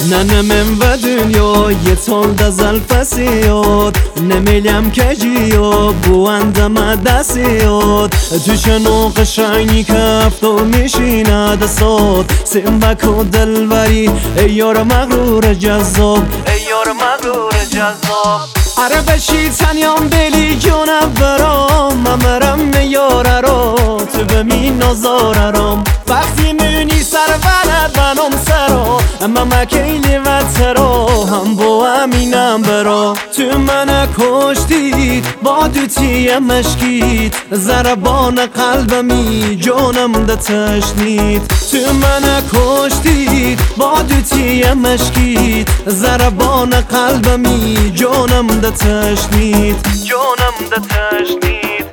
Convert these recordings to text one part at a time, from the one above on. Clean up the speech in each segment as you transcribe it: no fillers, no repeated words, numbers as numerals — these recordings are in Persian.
ننمم و دنیا یه تال دزل فسیاد نمیلیم کجیو بواندم دستیاد تو شنو قشنگی کفتو میشینه دستاد سنبک و دلوری ایار مغرور جذاب ایار مغرور جذاب اره بشی تنیام بلی جونم برام ممرم میاره رو تو بمین نظاره رام وقتی مونی سر بند بنام سرا اما مکیلی و ترا هم با امینم برا تو من کشتید با دوتی مشکید زربان قلبمی جانم ده تشنید تو من کشتید با دوتی مشکید زربان قلبمی جانم ده تشنید جانم ده تشنید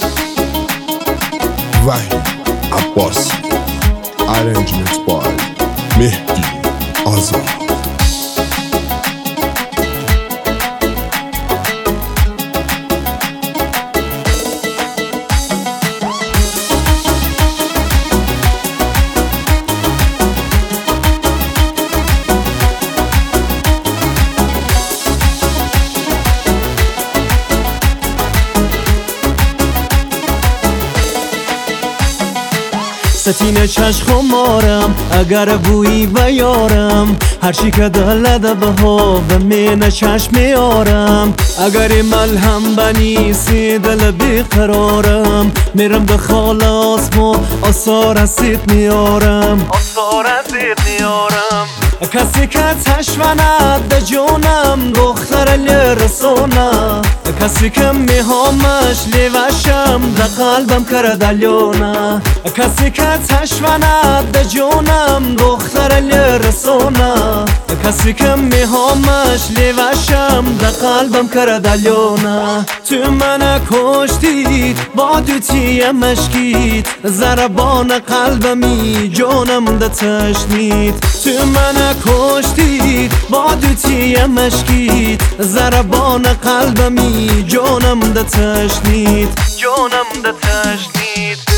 وحید عباسی Arrangement by مهدی آزاد ستین چشم مارم اگر بویی و یارم هرچی که دلده به ها و من چشم میارم اگر ملهم بنیسی دل بیقرارم میرم به خلاص ما آثار اسید میارم آثار اسید میارم کسی که تشوند ده جونم دختر لرسونه کسی که میهامش لیوشم ده قلبم کرده لیونه کسی که تشوند ده جونم دختر لرسونه کسی که میهامش لیوشم ده قلبم کرده لیونه تو من کشتید با دوتی مشکید زربان قلبمی جانم ده تشنید تو من کشتید با دوتی مشکید زربان قلبمی جانم ده تشنید جانم ده تشنید